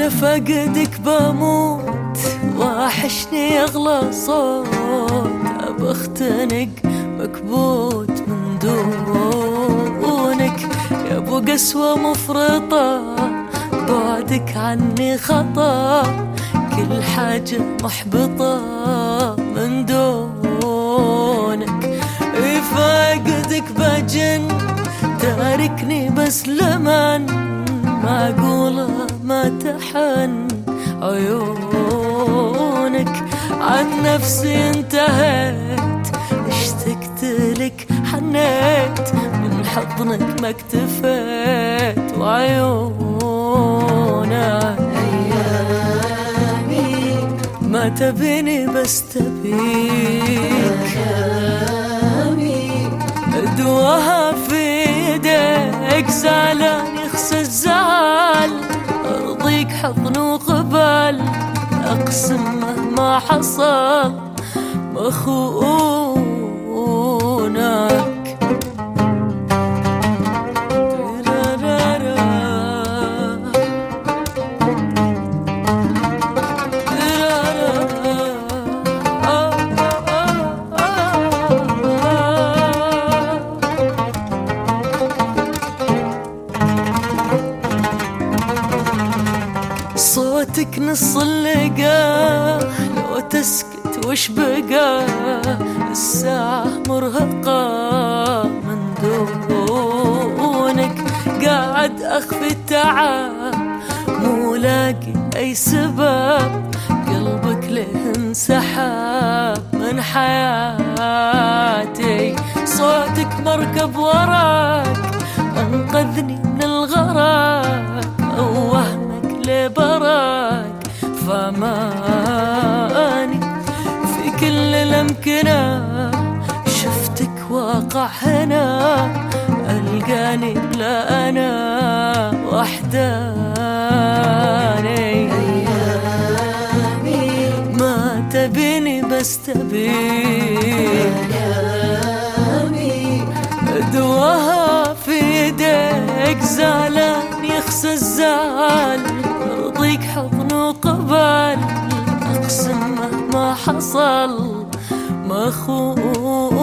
وانا فاقدك بموت، واحشني اغلى صوت، ابى اختنق مكبوت من دونك يا ابو قسوة مفرطة، بعدك عني خطا، كل حاجة محبطة من دونك، فاقدك بجن تاركني بس لمن معقولة ما تحن عيونك، عن نفسي انتهيت، اشتقت لك حنيت، من حضنك ما اكتفيت، وعيونك أيامي ما تبيني بس تبيك، دواها في يديك، زعلان يخسى الزعل، ارضيك حضن وقبل، اقسم مهما حصل مخونك. صوتك نص اللقا، لو تسكت وش بقى، الساعة مرهقة من دونك، قاعد أخفي التعب مو لاقي أي سبب، قلبك له انسحب من حياتي، صوتك مركب وراك أنقذني من الغرق، أو وهمك لبراك فماني، في كل الأمكنة شفتك واقع هنا، ألقاني بلا أنا وحداني، أيامي ما تبيني بس تبيك، دواها في يديك، زعلان يخسى الزعل، ارضيك حضن وقبل، اقسم مهما حصل مخون.